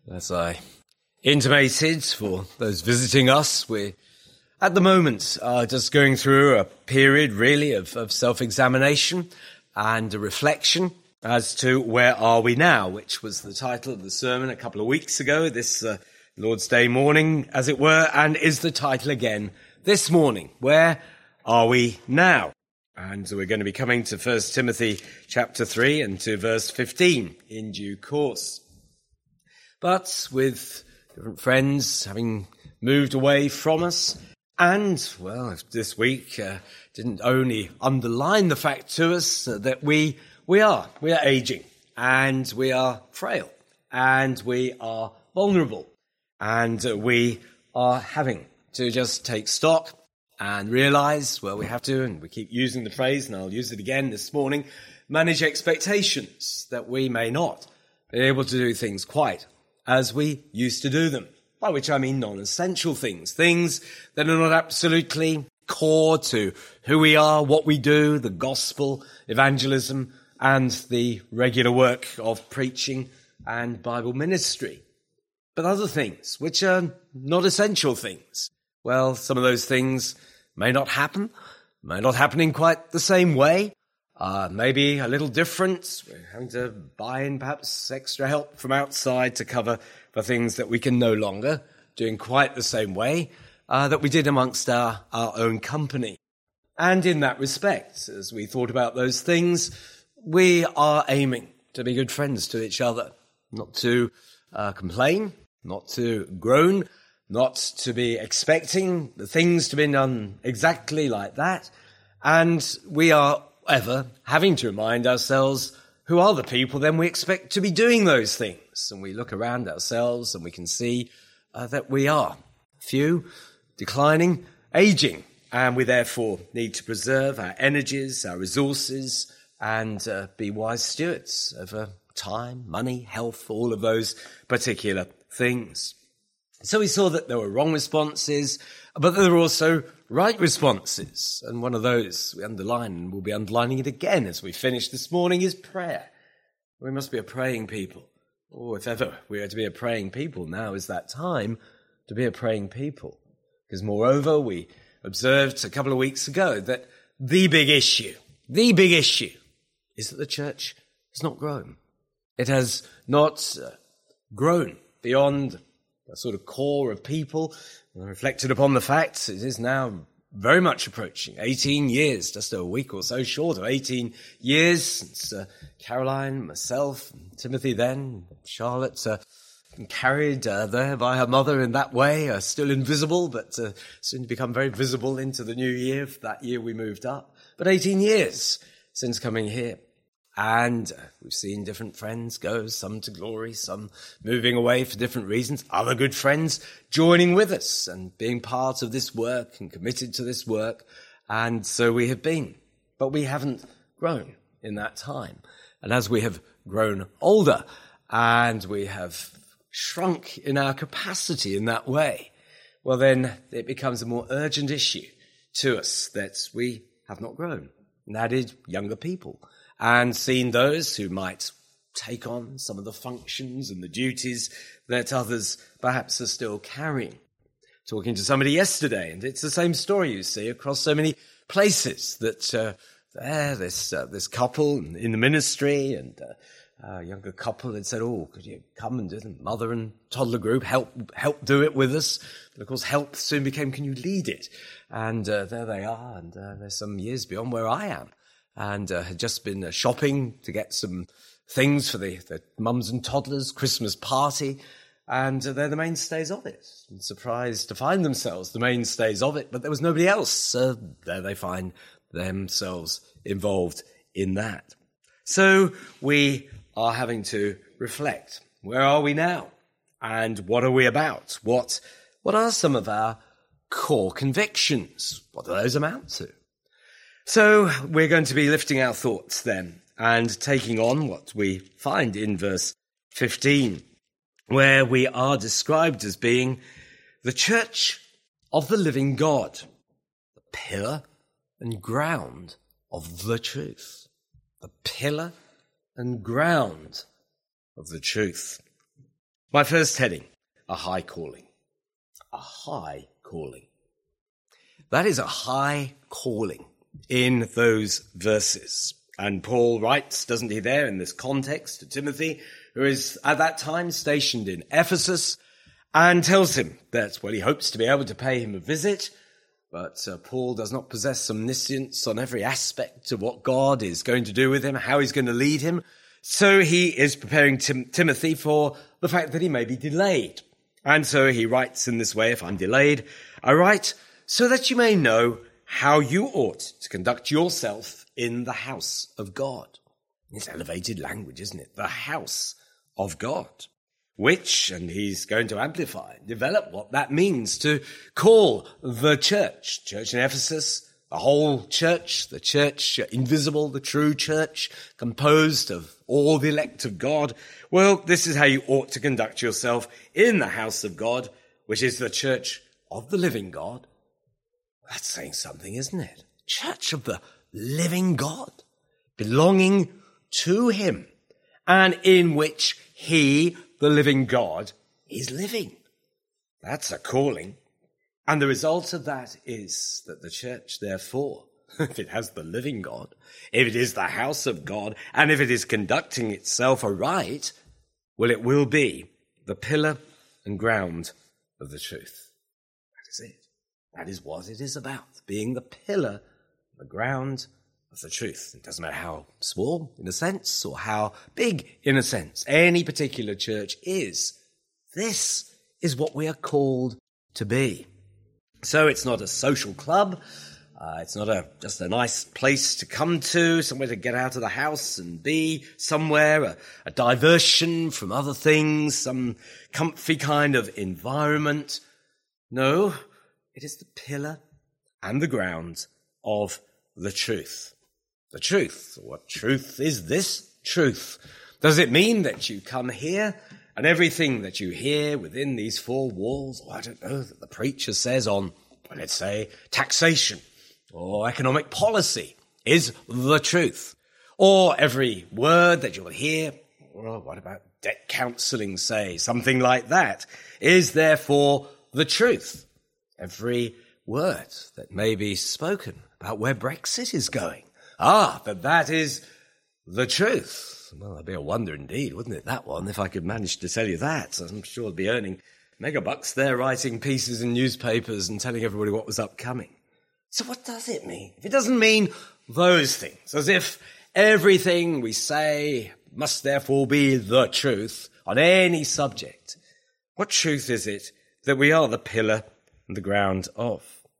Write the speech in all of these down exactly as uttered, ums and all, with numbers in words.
As I intimated for those visiting us, we at the moment are just going through a period really of, of self-examination and a reflection as to where are we now, which was the title of the sermon a couple of weeks ago, this uh, Lord's Day morning, as it were, and is the title again this morning. Where are we now? And so we're going to be coming to First Timothy chapter three and to verse fifteen in due course. But with different friends having moved away from us, and, well, this week uh, didn't only underline the fact to us uh, that we we are, we are aging, and we are frail, and we are vulnerable, and uh, we are having to just take stock and realize, well, we have to, and we keep using the phrase, and I'll use it again this morning, manage expectations that we may not be able to do things quite as we used to do them, by which I mean non-essential things, things that are not absolutely core to who we are, what we do, the gospel, evangelism, and the regular work of preaching and Bible ministry. But other things, which are not essential things, well, some of those things may not happen, may not happen in quite the same way, Uh, maybe a little different. We're having to buy in perhaps extra help from outside to cover for things that we can no longer do in quite the same way uh, that we did amongst our, our own company. And in that respect, as we thought about those things, we are aiming to be good friends to each other, not to uh, complain, not to groan, not to be expecting the things to be done exactly like that. And we are ever having to remind ourselves who are the people then we expect to be doing those things. And we look around ourselves and we can see uh, that we are few, declining, aging, and we therefore need to preserve our energies, our resources, and uh, be wise stewards of uh, time, money, health, all of those particular things. So we saw that there were wrong responses, but there were also right responses. And one of those we underline, and we'll be underlining it again as we finish this morning, is prayer. We must be a praying people. Oh, if ever we are to be a praying people, now is that time to be a praying people. Because moreover, we observed a couple of weeks ago that the big issue, the big issue is that the church has not grown. It has not uh, grown beyond a sort of core of people. And I reflected upon the fact it is now very much approaching eighteen years, just a week or so short of eighteen years since uh, Caroline, myself, and Timothy then, Charlotte, uh, carried uh, there by her mother in that way, uh, still invisible, but uh, soon to become very visible into the new year. That year we moved up. But eighteen years since coming here. And uh, we've seen different friends go, some to glory, some moving away for different reasons, other good friends joining with us and being part of this work and committed to this work. And so we have been, but we haven't grown in that time. And as we have grown older and we have shrunk in our capacity in that way, well, then it becomes a more urgent issue to us that we have not grown, and that is younger people. And seen those who might take on some of the functions and the duties that others perhaps are still carrying. Talking to somebody yesterday, and it's the same story you see across so many places, that uh, there, this uh, this couple in the ministry, and uh, a younger couple had said, oh, could you come and do the mother and toddler group, help help do it with us? But of course, help soon became, can you lead it? And uh, there they are, and uh, they're some years beyond where I am. And uh, had just been uh, shopping to get some things for the, the mums and toddlers' Christmas party, and uh, they're the mainstays of it. And surprised to find themselves the mainstays of it, but there was nobody else. So there they find themselves involved in that. So we are having to reflect. Where are we now? And what are we about? What, what are some of our core convictions? What do those amount to? So we're going to be lifting our thoughts then and taking on what we find in verse fifteen, where we are described as being the church of the living God, the pillar and ground of the truth. The pillar and ground of the truth. My first heading, a high calling. A high calling. That is a high calling in those verses. And Paul writes, doesn't he, there in this context to Timothy, who is at that time stationed in Ephesus, and tells him that, well, he hopes to be able to pay him a visit, but uh, Paul does not possess omniscience on every aspect of what God is going to do with him, how he's going to lead him. So he is preparing Tim- Timothy for the fact that he may be delayed. And so he writes in this way, if I'm delayed, I write so that you may know how you ought to conduct yourself in the house of God. It's elevated language, isn't it? The house of God. Which, and he's going to amplify, develop what that means to call the church, church in Ephesus, the whole church, the church invisible, the true church, composed of all the elect of God. Well, this is how you ought to conduct yourself in the house of God, which is the church of the living God. That's saying something, isn't it? Church of the living God, belonging to him, and in which he, the living God, is living. That's a calling. And the result of that is that the church, therefore, if it has the living God, if it is the house of God, and if it is conducting itself aright, well, it will be the pillar and ground of the truth. That is it. That is what it is about, being the pillar, the ground of the truth. It doesn't matter how small, in a sense, or how big, in a sense, any particular church is. This is what we are called to be. So it's not a social club. Uh, it's not a just a nice place to come to, somewhere to get out of the house and be somewhere, a, a diversion from other things, some comfy kind of environment. No, it is the pillar and the ground of the truth. The truth. What truth is this truth? Does it mean that you come here and everything that you hear within these four walls, or I don't know, that the preacher says on, well, let's say, taxation or economic policy is the truth? Or every word that you'll hear, well, what about debt counselling, say, something like that, is therefore the truth? Every word that may be spoken about where Brexit is going, ah, but that is the truth. Well, that'd be a wonder indeed, wouldn't it, that one, if I could manage to tell you that. I'm sure I'd be earning mega bucks there, writing pieces in newspapers and telling everybody what was upcoming. So what does it mean? If it doesn't mean those things, as if everything we say must therefore be the truth on any subject, what truth is it that we are the pillar and the ground of?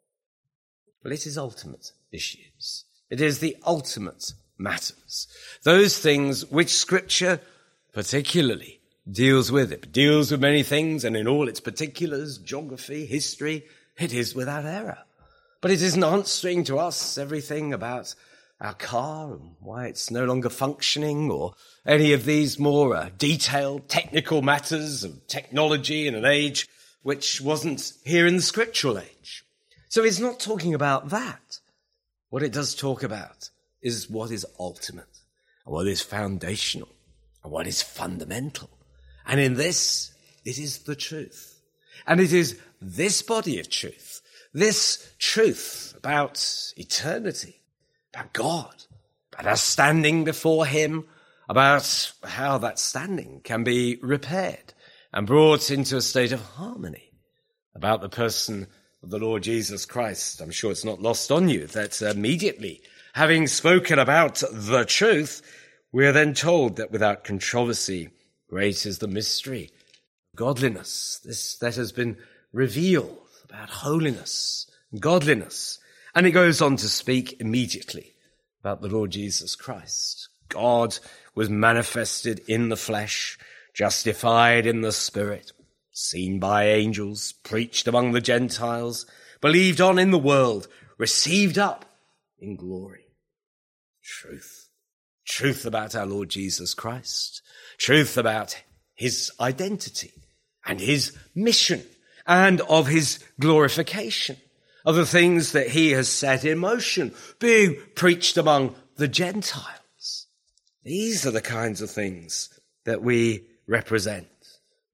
Well, it is ultimate issues. It is the ultimate matters. Those things which Scripture particularly deals with. It deals with many things, and in all its particulars, geography, history, it is without error. But it isn't answering to us everything about our car and why it's no longer functioning, or any of these more uh, detailed technical matters of technology in an age which wasn't here in the scriptural age. So it's not talking about that. What it does talk about is what is ultimate, and what is foundational, and what is fundamental. And in this, it is the truth. And it is this body of truth, this truth about eternity, about God, about our standing before him, about how that standing can be repaired and brought into a state of harmony, about the person of the Lord Jesus Christ. I'm sure it's not lost on you that immediately, having spoken about the truth, we are then told that without controversy, great is the mystery of godliness. This that has been revealed about holiness and godliness. And it goes on to speak immediately about the Lord Jesus Christ. God was manifested in the flesh, justified in the spirit, seen by angels, preached among the Gentiles, believed on in the world, received up in glory. Truth. Truth about our Lord Jesus Christ. Truth about his identity and his mission and of his glorification, of the things that he has set in motion, being preached among the Gentiles. These are the kinds of things that we represent.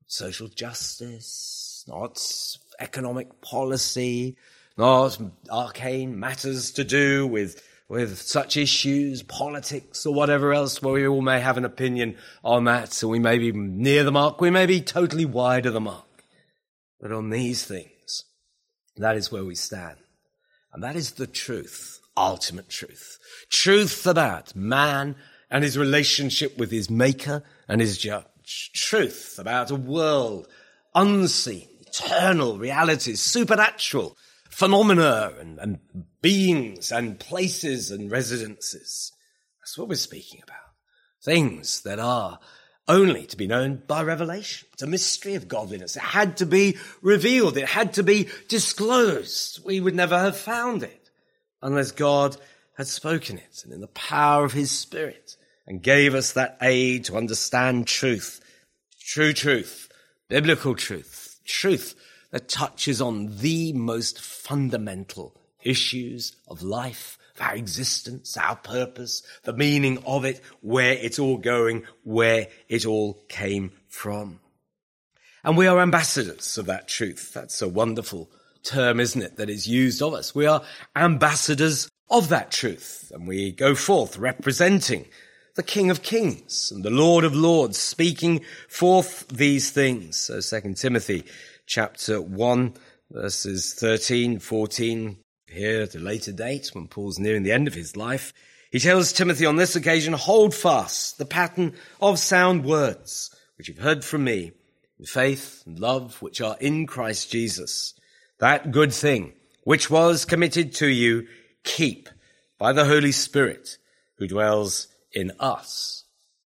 social justice, not economic policy, not arcane matters to do with, with such issues, politics or whatever else, where we all may have an opinion on that. So we may be near the mark, we may be totally wide of the mark. But on these things, that is where we stand. And that is the truth, ultimate truth. Truth about man and his relationship with his maker and his judge. Truth about a world, unseen, eternal realities, supernatural phenomena and, and beings and places and residences. That's what we're speaking about. Things that are only to be known by revelation. It's a mystery of godliness. It had to be revealed. It had to be disclosed. We would never have found it unless God had spoken it and in the power of his Spirit and gave us that aid to understand truth, true truth, biblical truth, truth that touches on the most fundamental issues of life, of our existence, our purpose, the meaning of it, where it's all going, where it all came from. And we are ambassadors of that truth. That's a wonderful term, isn't it, that is used of us. We are ambassadors of that truth, and we go forth representing the King of Kings and the Lord of Lords, speaking forth these things. So Second Timothy chapter one, verses thirteen, fourteen, here at a later date, when Paul's nearing the end of his life, he tells Timothy on this occasion, hold fast the pattern of sound words, which you've heard from me, in faith and love, which are in Christ Jesus. That good thing, which was committed to you, keep by the Holy Spirit, who dwells in us.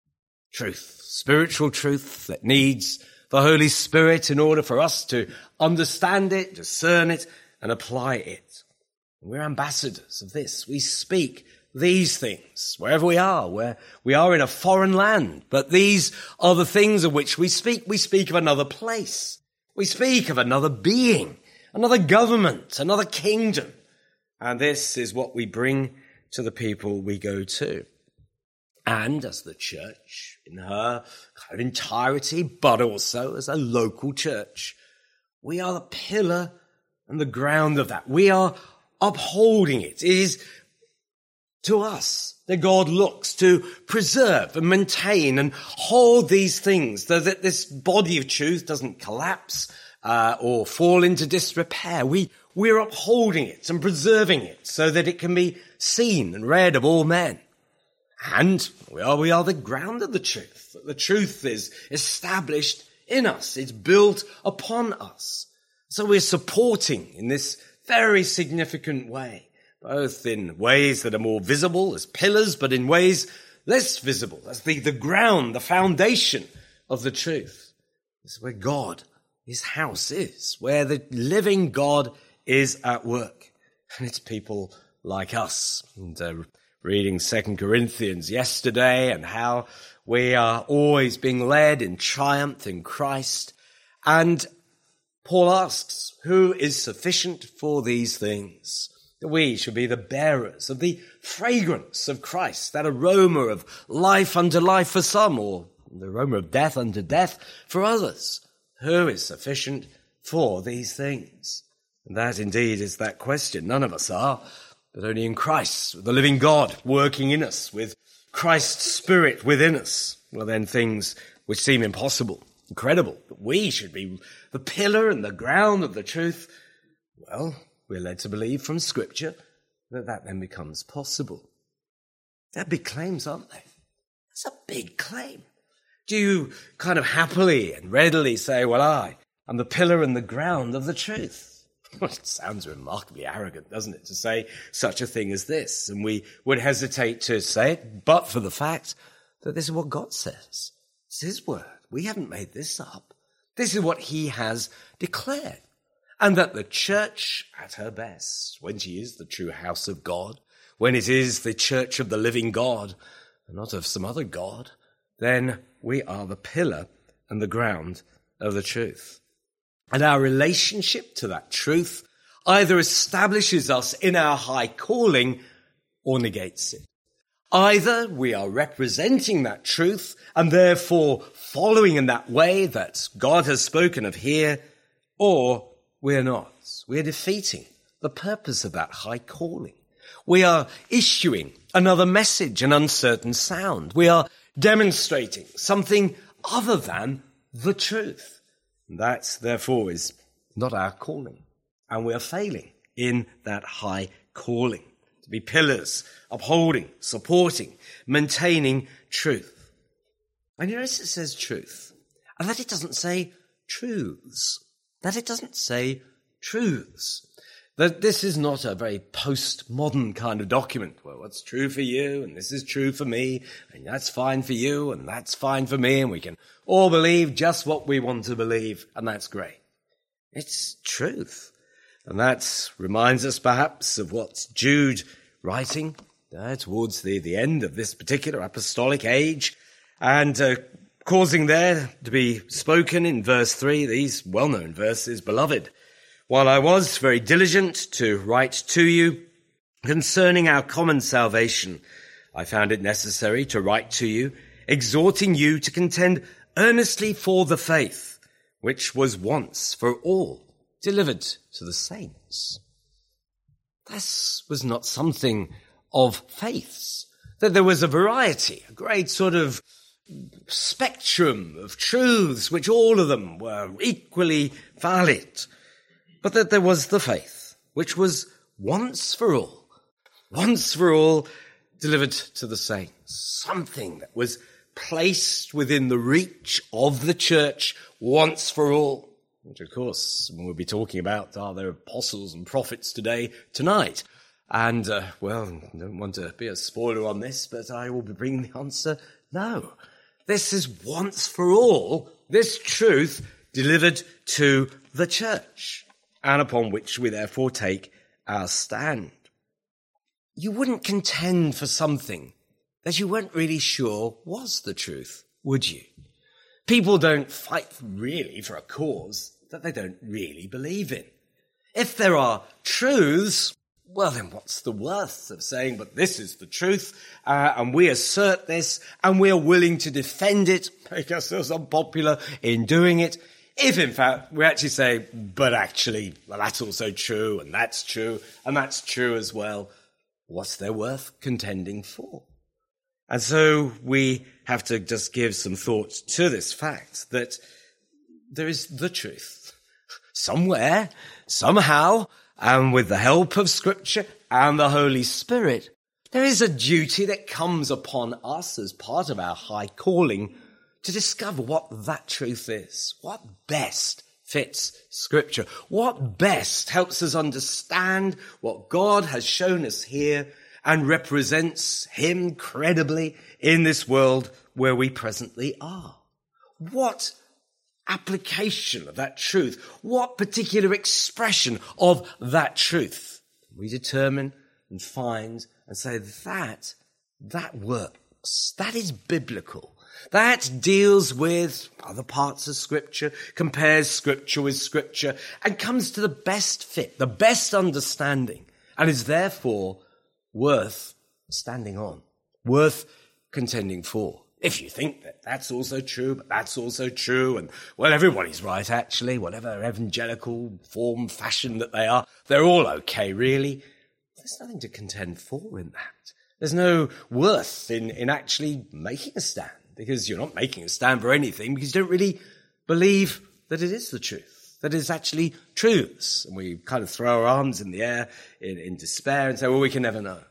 Truth, spiritual truth that needs the Holy Spirit in order for us to understand it, discern it, and apply it. We're ambassadors of this. We speak these things wherever we are, where we are in a foreign land. But these are the things of which we speak. We speak of another place. We speak of another being, another government, another kingdom. And this is what we bring to the people we go to. And as the church in her kind of entirety, but also as a local church, we are the pillar and the ground of that. We are upholding it. It is to us that God looks to preserve and maintain and hold these things so that this body of truth doesn't collapse uh, or fall into disrepair. We, we're upholding it and preserving it so that it can be seen and read of all men. And we are, we are the ground of the truth. The truth is established in us. It's built upon us. So we're supporting in this very significant way, both in ways that are more visible as pillars, but in ways less visible as the, the ground, the foundation of the truth. This is where God, his house is, where the living God is at work. And it's people like us. And, uh, reading Second Corinthians yesterday and how we are always being led in triumph in Christ. And Paul asks, who is sufficient for these things? We should be the bearers of the fragrance of Christ, that aroma of life unto life for some, or the aroma of death unto death for others. Who is sufficient for these things? And that indeed is that question. None of us are. But only in Christ, the living God working in us, with Christ's Spirit within us. Well, then things which seem impossible, incredible, that we should be the pillar and the ground of the truth, well, we're led to believe from Scripture that that then becomes possible. They're big claims, aren't they? That's a big claim. Do you kind of happily and readily say, well, I am the pillar and the ground of the truth? It sounds remarkably arrogant, doesn't it, to say such a thing as this? And we would hesitate to say it, but for the fact that this is what God says. It's his word. We haven't made this up. This is what he has declared. And that the church, at her best, when she is the true house of God, when it is the church of the living God, and not of some other God, then we are the pillar and the ground of the truth. And our relationship to that truth either establishes us in our high calling or negates it. Either we are representing that truth and therefore following in that way that God has spoken of here, or we are not. We are defeating the purpose of that high calling. We are issuing another message, an uncertain sound. We are demonstrating something other than the truth. That, therefore, is not our calling. And we are failing in that high calling. To be pillars, upholding, supporting, maintaining truth. And you notice it says truth. And that it doesn't say truths. That it doesn't say truths. That this is not a very postmodern kind of document. Well, what's true for you, and this is true for me, and that's fine for you, and that's fine for me, and we can all believe just what we want to believe, and that's great. It's truth. And that reminds us perhaps of what Jude writing uh, towards the, the end of this particular apostolic age, and uh, causing there to be spoken in verse three, these well-known verses, "Beloved, while I was very diligent to write to you concerning our common salvation, I found it necessary to write to you, exhorting you to contend earnestly for the faith, which was once for all delivered to the saints." This was not something of faiths, that there was a variety, a great sort of spectrum of truths, which all of them were equally valid. But that there was the faith, which was once for all, once for all delivered to the saints. Something that was placed within the reach of the church once for all. Which, of course, we'll be talking about are there apostles and prophets today, tonight. And, uh, well, I don't want to be a spoiler on this, but I will be bringing the answer no. This is once for all, this truth delivered to the church, and upon which we therefore take our stand. You wouldn't contend for something that you weren't really sure was the truth, would you? People don't fight really for a cause that they don't really believe in. If there are truths, well, then what's the worth of saying, but this is the truth, uh, and we assert this, and we are willing to defend it, make ourselves unpopular in doing it, if in fact we actually say, but actually, well, that's also true, and that's true, and that's true as well, what's there worth contending for? And so we have to just give some thought to this fact that there is the truth. Somewhere, somehow, and with the help of Scripture and the Holy Spirit, there is a duty that comes upon us as part of our high calling to discover what that truth is, what best fits Scripture, what best helps us understand what God has shown us here and represents Him credibly in this world where we presently are. What application of that truth, what particular expression of that truth we determine and find and say that, that works, that is biblical, that deals with other parts of Scripture, compares Scripture with Scripture, and comes to the best fit, the best understanding, and is therefore worth standing on, worth contending for. If you think that that's also true, but that's also true, and, well, everybody's right, actually, whatever evangelical form, fashion that they are, they're all okay, really. There's nothing to contend for in that. There's no worth in, in actually making a stand, because you're not making a stand for anything, because you don't really believe that it is the truth, that it's actually truths. And we kind of throw our arms in the air in, in despair and say, well, we can never know.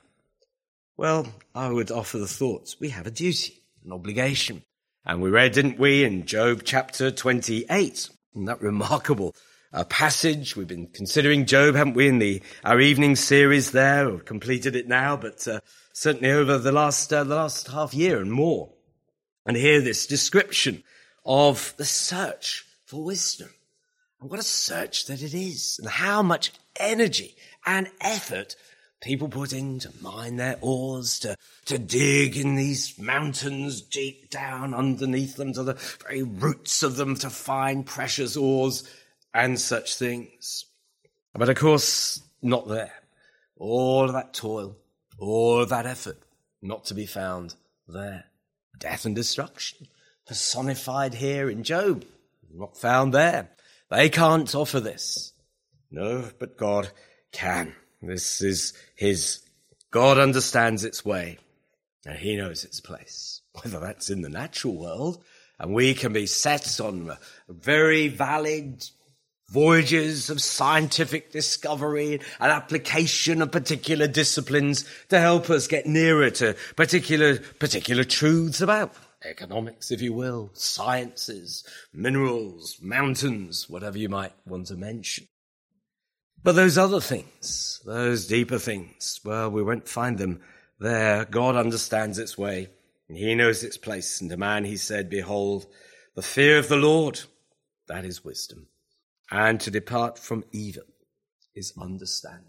Well, I would offer the thought, we have a duty, an obligation. And we read, didn't we, in Job chapter twenty-eight, in that remarkable uh, passage. We've been considering Job, haven't we, in the our evening series there. We've completed it now, but uh, certainly over the last uh, the last half year and more. And hear this description of the search for wisdom. And what a search that it is, and how much energy and effort people put in to mine their ores, to, to dig in these mountains deep down underneath them, to the very roots of them, to find precious ores and such things. But of course, not there. All of that toil, all of that effort, not to be found there. Death and destruction, personified here in Job, not found there. They can't offer this. No, but God can. This is his. God understands its way, and he knows its place, whether that's in the natural world, and we can be set on very valid voyages of scientific discovery and application of particular disciplines to help us get nearer to particular, particular truths about economics, if you will, sciences, minerals, mountains, whatever you might want to mention. But those other things, those deeper things, well, we won't find them there. God understands its way, and he knows its place. And to man he said, behold, the fear of the Lord, that is wisdom. And to depart from evil is understanding.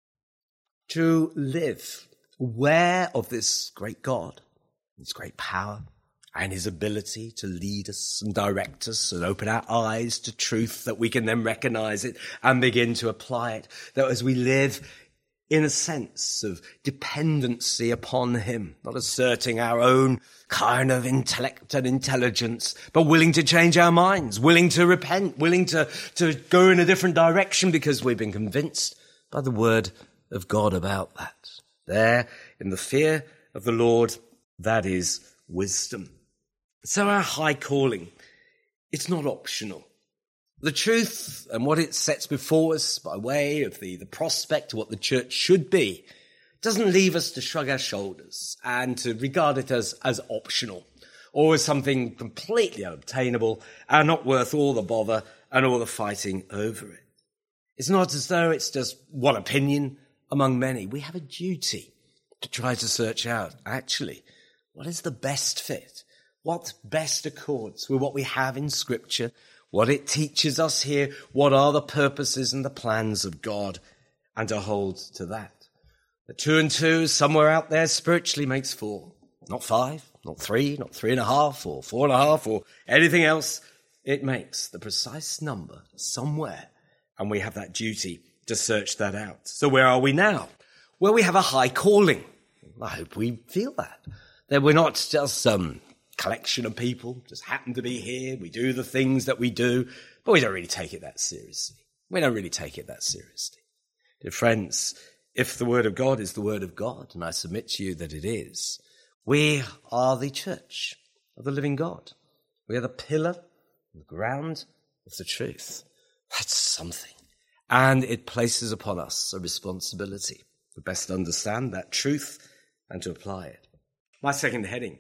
To live aware of this great God, his great power, and his ability to lead us and direct us and open our eyes to truth, that we can then recognize it and begin to apply it. That as we live in a sense of dependency upon him, not asserting our own kind of intellect and intelligence, but willing to change our minds, willing to repent, willing to, to go in a different direction because we've been convinced by the word of God about that. There, in the fear of the Lord, that is wisdom. So our high calling, it's not optional. The truth and what it sets before us by way of the, the prospect of what the church should be doesn't leave us to shrug our shoulders and to regard it as, as optional or as something completely unobtainable and not worth all the bother and all the fighting over it. It's not as though it's just one opinion among many. We have a duty to try to search out, actually, what is the best fit? What best accords with what we have in Scripture, what it teaches us here, what are the purposes and the plans of God, and to hold to that. The two and two somewhere out there spiritually makes four, not five, not three, not three and a half, or four and a half, or anything else. It makes the precise number somewhere, and we have that duty to search that out. So where are we now? Well, we have a high calling. I hope we feel that. That we're not just some collection of people, just happen to be here. We do the things that we do, but we don't really take it that seriously. We don't really take it that seriously. Dear friends, if the word of God is the word of God, and I submit to you that it is, we are the church of the living God. We are the pillar, the ground of the truth. That's something. And it places upon us a responsibility to best understand that truth and to apply it. My second heading.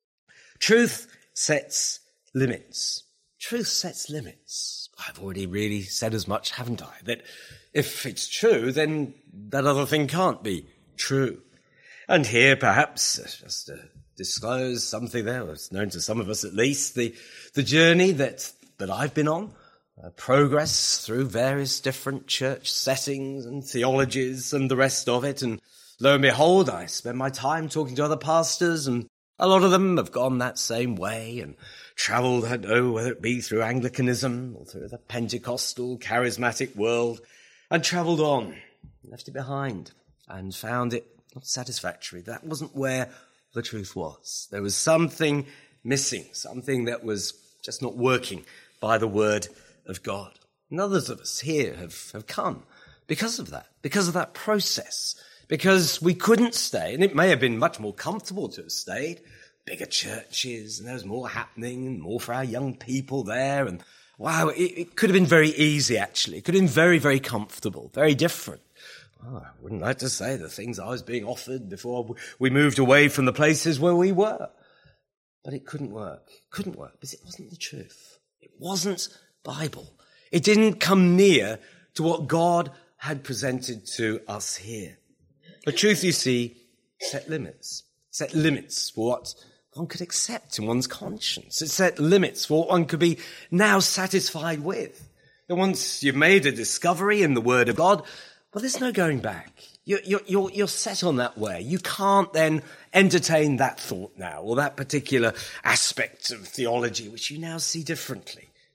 Truth sets limits. Truth sets limits. I've already really said as much, haven't I? That if it's true, then that other thing can't be true. And here, perhaps, just to disclose something there, it's known to some of us at least, the, the journey that, that I've been on, uh, progress through various different church settings and theologies and the rest of it. And lo and behold, I spend my time talking to other pastors, and a lot of them have gone that same way and travelled, I don't know, whether it be through Anglicanism or through the Pentecostal, charismatic world, and travelled on, left it behind, and found it not satisfactory. That wasn't where the truth was. There was something missing, something that was just not working by the word of God. And others of us here have, have come because of that, because of that process. Because we couldn't stay, and it may have been much more comfortable to have stayed, bigger churches, and there was more happening, and more for our young people there, and wow, it, it could have been very easy, actually. It could have been very, very comfortable, very different. Oh, I wouldn't like to say the things I was being offered before we moved away from the places where we were. But it couldn't work. It couldn't work, because it wasn't the truth. It wasn't Bible. It didn't come near to what God had presented to us here. The truth, you see, set limits. Set limits for what one could accept in one's conscience. It set limits for what one could be now satisfied with. And once you've made a discovery in the Word of God, well, there's no going back. You're, you're, you're, you're set on that way. You can't then entertain that thought now, or that particular aspect of theology which you now see differently.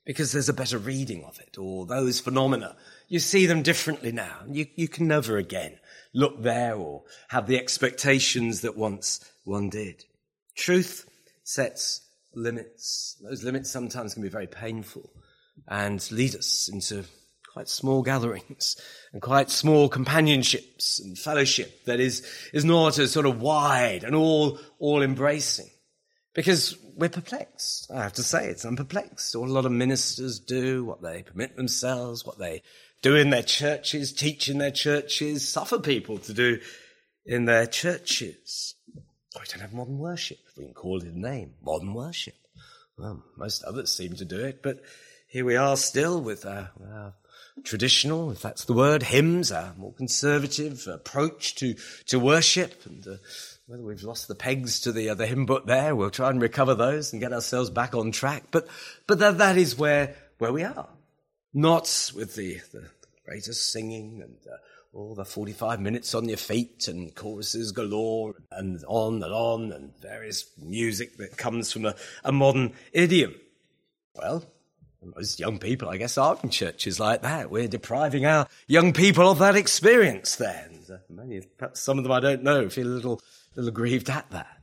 because there's a better reading of it, or those phenomena. You see them differently now. You, you can never again look there or have the expectations that once one did. Truth sets limits. Those limits sometimes can be very painful and lead us into quite small gatherings and quite small companionships and fellowship that is, is not as sort of wide and all, all embracing. Because we're perplexed. I have to say it's I'm perplexed. What a lot of ministers do, what they permit themselves, what they do in their churches, teach in their churches, suffer people to do in their churches. Oh, we don't have modern worship. We can call it a name, modern worship. Well, most others seem to do it, but here we are still with our, our traditional, if that's the word, hymns, our more conservative approach to, to worship. And uh, whether we've lost the pegs to the, uh, the hymn book there, we'll try and recover those and get ourselves back on track. But but that, that is where, where we are. Not with the, the greatest singing and uh, all the forty-five minutes on your feet and choruses galore and on and on and various music that comes from a, a modern idiom. Well, most young people, I guess, are in churches like that. We're depriving our young people of that experience there. And uh, many, perhaps some of them I don't know, feel a little, little aggrieved at that.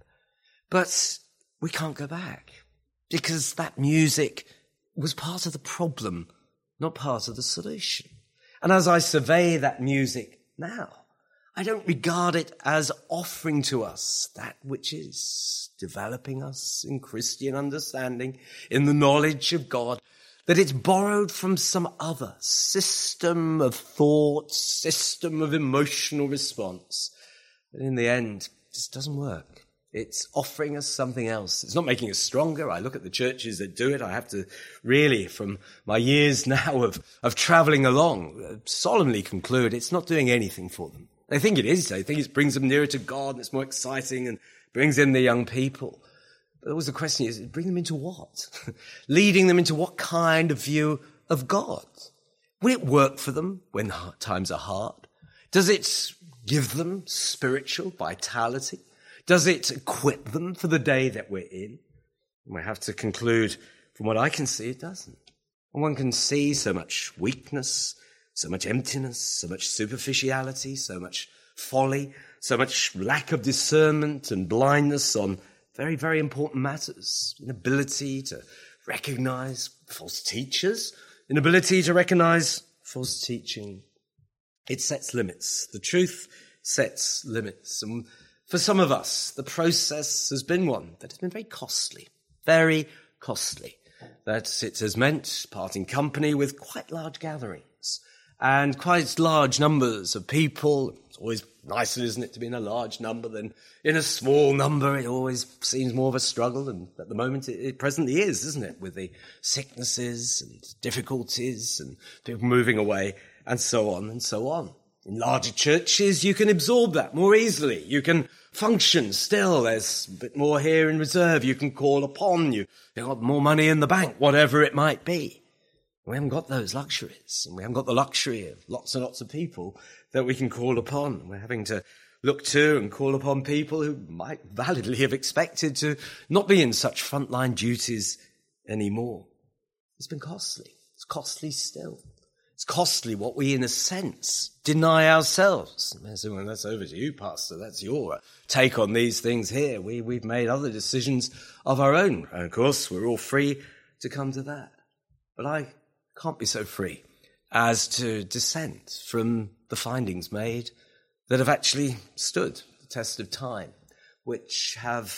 But we can't go back because that music was part of the problem, not part of the solution. And as I survey that music now, I don't regard it as offering to us that which is developing us in Christian understanding, in the knowledge of God, that it's borrowed from some other system of thought, system of emotional response. But in the end, it just doesn't work. It's offering us something else. It's not making us stronger. I look at the churches that do it. I have to really, from my years now of, of traveling along, solemnly conclude it's not doing anything for them. They think it is. They think it brings them nearer to God and it's more exciting and brings in the young people. But always the question is, bring them into what? Leading them into what kind of view of God? Will it work for them when times are hard? Does it give them spiritual vitality? Does it equip them for the day that we're in? And we have to conclude, from what I can see, it doesn't. And one can see so much weakness, so much emptiness, so much superficiality, so much folly, so much lack of discernment and blindness on very, very important matters. Inability to recognize false teachers, inability to recognize false teaching. It sets limits. The truth sets limits. And for some of us, the process has been one that has been very costly, very costly. That it has meant parting company with quite large gatherings and quite large numbers of people. It's always nicer, isn't it, to be in a large number than in a small number. It always seems more of a struggle, and at the moment it, it presently is, isn't it, with the sicknesses and difficulties and people moving away and so on and so on. In larger churches, you can absorb that more easily. You can function still. There's a bit more here in reserve. You can call upon. You, you've got more money in the bank, whatever it might be. We haven't got those luxuries, and we haven't got the luxury of lots and lots of people that we can call upon. We're having to look to and call upon people who might validly have expected to not be in such frontline duties anymore. It's been costly. It's costly still. It's costly what we, in a sense, deny ourselves. Well, that's over to you, Pastor. That's your take on these things here. We, we've made other decisions of our own. And, of course, we're all free to come to that. But I can't be so free as to dissent from the findings made that have actually stood the test of time, which have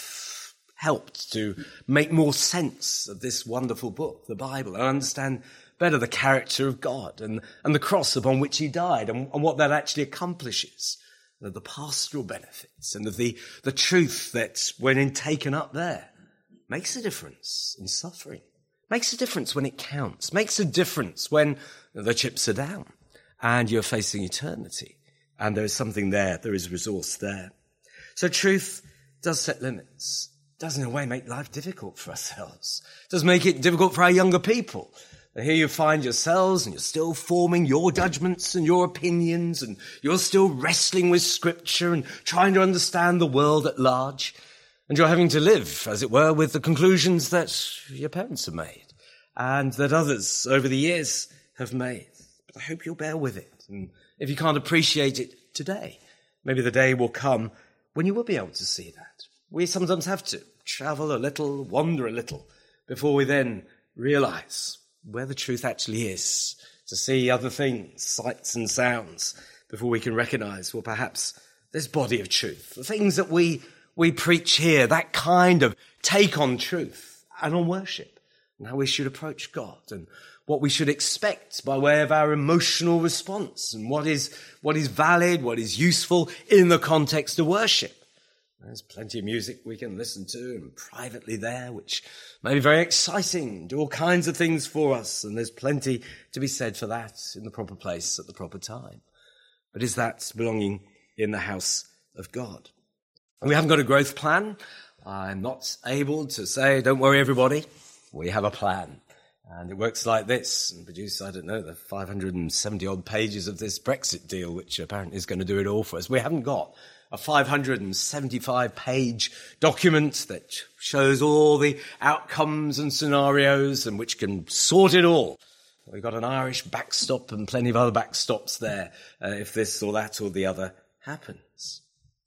helped to make more sense of this wonderful book, the Bible, and understand better the character of God and, and the cross upon which he died and, and what that actually accomplishes, and the pastoral benefits and of the, the truth that when taken up there makes a difference in suffering, makes a difference when it counts, makes a difference when the chips are down and you're facing eternity and there is something there, there is resource there. So truth does set limits, does in a way make life difficult for ourselves, does make it difficult for our younger people. And here you find yourselves and you're still forming your judgments and your opinions and you're still wrestling with scripture and trying to understand the world at large. And you're having to live, as it were, with the conclusions that your parents have made and that others over the years have made. But I hope you'll bear with it. And if you can't appreciate it today, maybe the day will come when you will be able to see that. We sometimes have to travel a little, wander a little, before we then realize where the truth actually is, to see other things, sights and sounds, before we can recognize, well, perhaps this body of truth, the things that we we preach here, that kind of take on truth and on worship, and how we should approach God, and what we should expect by way of our emotional response, and what is what is valid, what is useful in the context of worship. There's plenty of music we can listen to and privately there, which may be very exciting, do all kinds of things for us, and there's plenty to be said for that in the proper place at the proper time. But is that belonging in the house of God? We haven't got a growth plan. I'm not able to say, don't worry everybody, we have a plan. And it works like this, and produce, I don't know, the five hundred seventy odd pages of this Brexit deal, which apparently is going to do it all for us. We haven't got a five hundred seventy-five page document that shows all the outcomes and scenarios and which can sort it all. We've got an Irish backstop and plenty of other backstops there uh, if this or that or the other happens.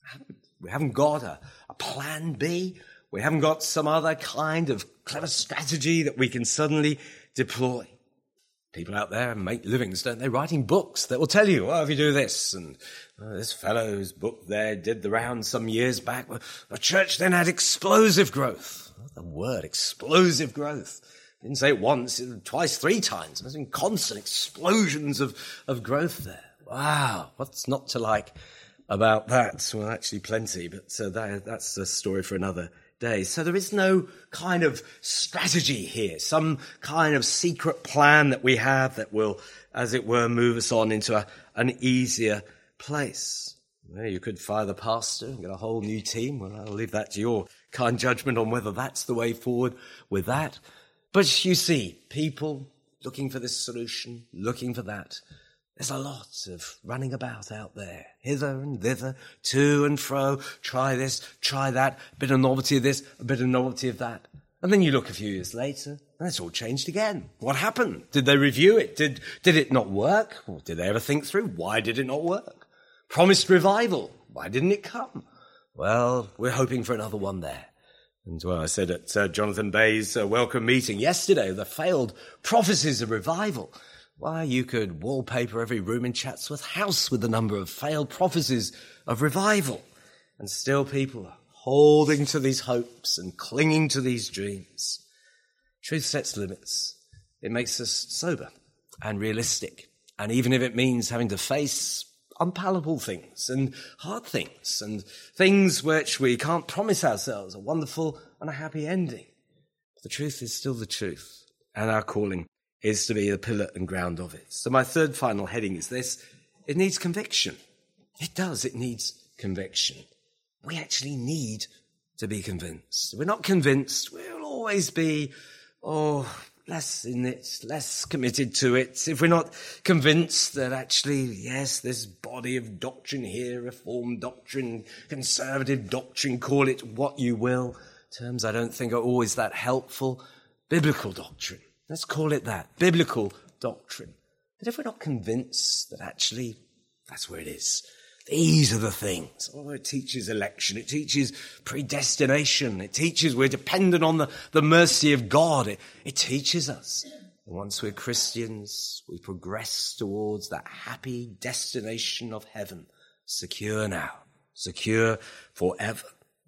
We haven't got a, a plan B. We haven't got some other kind of clever strategy that we can suddenly deploy. People out there make livings, don't they, writing books that will tell you, well, if you do this, and uh, this fellow's book there did the rounds some years back. The church then had explosive growth. The word explosive growth. Didn't say it once, twice, three times. There's been constant explosions of, of growth there. Wow, what's not to like about that? Well, actually plenty, but uh, that, that's a story for another day. So there is no kind of strategy here, some kind of secret plan that we have that will, as it were, move us on into a, an easier place. Well, you could fire the pastor and get a whole new team. Well, I'll leave that to your kind judgment on whether that's the way forward with that. But you see, people looking for this solution, looking for that. There's a lot of running about out there, hither and thither, to and fro, try this, try that, a bit of novelty of this, a bit of novelty of that. And then you look a few years later, and it's all changed again. What happened? Did they review it? Did, did it not work? Or did they ever think through, why did it not work? Promised revival, why didn't it come? Well, we're hoping for another one there. And well, I said at uh, Jonathan Bay's uh, welcome meeting yesterday, the failed prophecies of revival. Why, you could wallpaper every room in Chatsworth House with the number of failed prophecies of revival. And still people are holding to these hopes and clinging to these dreams. Truth sets limits. It makes us sober and realistic. And even if it means having to face unpalatable things and hard things and things which we can't promise ourselves a wonderful and a happy ending, the truth is still the truth, and our calling is to be the pillar and ground of it. So my third final heading is this: it needs conviction. It does, it needs conviction. We actually need to be convinced. If we're not convinced, we'll always be, oh, less in it, less committed to it. If we're not convinced that actually, yes, this body of doctrine here, Reformed doctrine, conservative doctrine, call it what you will, terms I don't think are always that helpful, biblical doctrine. Let's call it that, biblical doctrine. But if we're not convinced that actually that's where it is, these are the things. Oh, it teaches election. It teaches predestination. It teaches we're dependent on the, the mercy of God. It, it teaches us. And once we're Christians, we progress towards that happy destination of heaven, secure now, secure forever.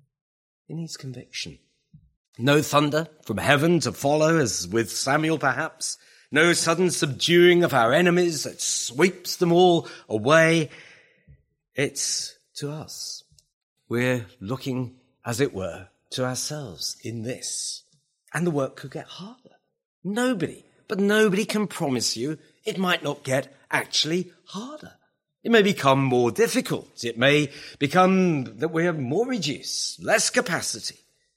It needs conviction. No thunder from heaven to follow, as with Samuel perhaps. No sudden subduing of our enemies that sweeps them all away. It's to us. We're looking, as it were, to ourselves in this. And the work could get harder. Nobody, but nobody can promise you it might not get actually harder. It may become more difficult. It may become that we have more reduced, less capacity.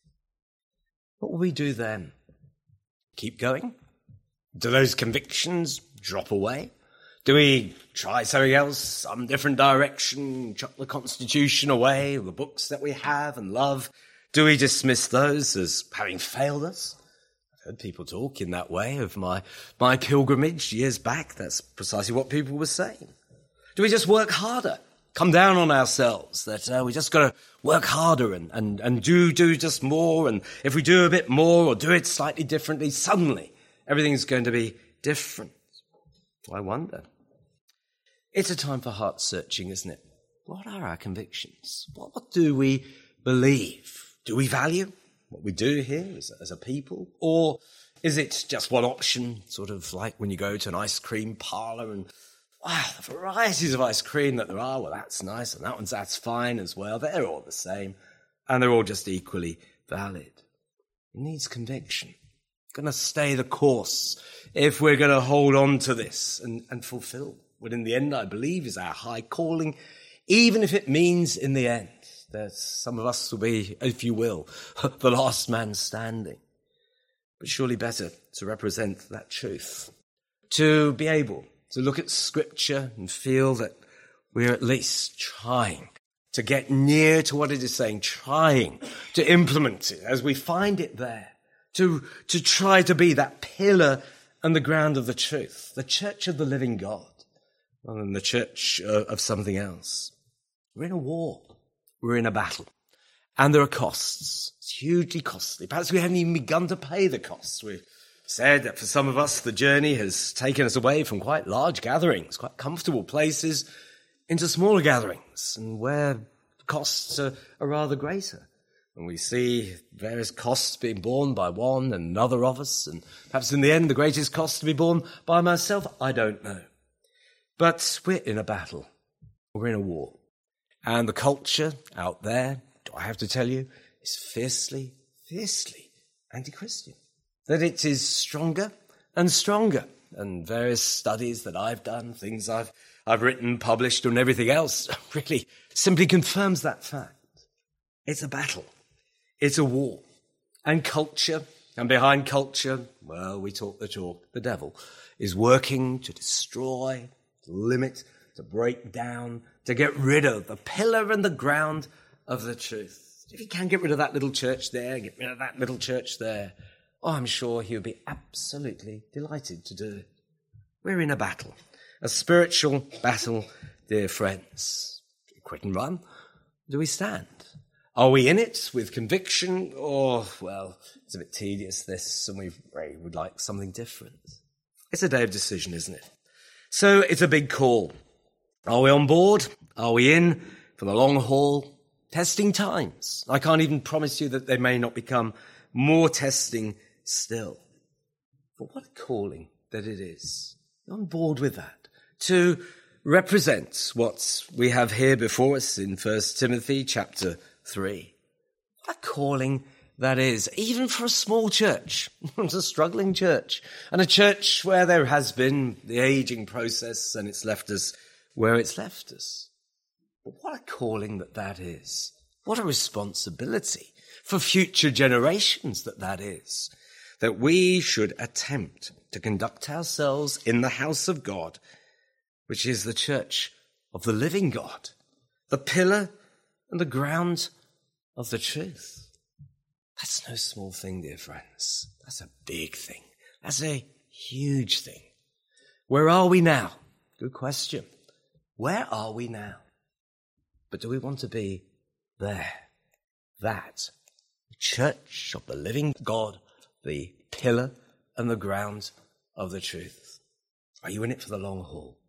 What will we do then? Keep going? Do those convictions drop away? Do we try something else, some different direction, chuck the Constitution away, the books that we have and love? Do we dismiss those as having failed us? heard people talk in that way of my, my pilgrimage years back. That's precisely what people were saying. Do we just work harder? Come down on ourselves, that uh, we just got to work harder and, and, and do, do just more. And if we do a bit more or do it slightly differently, suddenly everything's going to be different. I wonder. It's a time for heart searching, isn't it? What are our convictions? What, what do we believe? Do we value what we do here as, as a people? Or is it just one option, sort of like when you go to an ice cream parlour and wow, the varieties of ice cream that there are, well, that's nice, and that one's that's fine as well. They're all the same, and they're all just equally valid. It needs conviction. Going to stay the course if we're going to hold on to this and, and fulfill what in the end I believe is our high calling, even if it means in the end that some of us will be, if you will, the last man standing. But surely better to represent that truth, to be able to look at Scripture and feel that we're at least trying to get near to what it is saying, trying to implement it as we find it there, to, to try to be that pillar and the ground of the truth, the church of the living God, rather than the church uh, of something else. We're in a war. We're in a battle. And there are costs. It's hugely costly. Perhaps we haven't even begun to pay the costs. We've said that for some of us, the journey has taken us away from quite large gatherings, quite comfortable places, into smaller gatherings, and where costs are, are rather greater. And we see various costs being borne by one and another of us, and perhaps in the end, the greatest cost to be borne by myself, I don't know. But we're in a battle. We're in a war. And the culture out there, do I have to tell you, is fiercely, fiercely anti-Christian. That it is stronger and stronger. And various studies that I've done, things I've I've written, published, and everything else really simply confirms that fact. It's a battle. It's a war. And culture, and behind culture, well, we talk the talk. The devil is working to destroy, to limit, to break down, to get rid of the pillar and the ground of the truth. If he can get rid of that little church there, get rid of that little church there, oh, I'm sure he would be absolutely delighted to do it. We're in a battle, a spiritual battle, dear friends. Do we quit and run? Do we stand? Are we in it with conviction, or, well, it's a bit tedious this, and we really would like something different? It's a day of decision, isn't it? So it's a big call. Are we on board? Are we in for the long haul? Testing times. I can't even promise you that they may not become more testing still. But what a calling that it is. You're on board with that. To represent what we have here before us in First Timothy chapter three. What a calling that is, even for a small church. It's a struggling church. And a church where there has been the aging process and it's left us where it's left us. But what a calling that that is. What a responsibility for future generations that that is. That we should attempt to conduct ourselves in the house of God, which is the church of the living God, the pillar and the ground of the truth. That's no small thing, dear friends. That's a big thing. That's a huge thing. Where are we now? Good question. Where are we now? But do we want to be there? That church of the living God, the pillar and the ground of the truth. Are you in it for the long haul?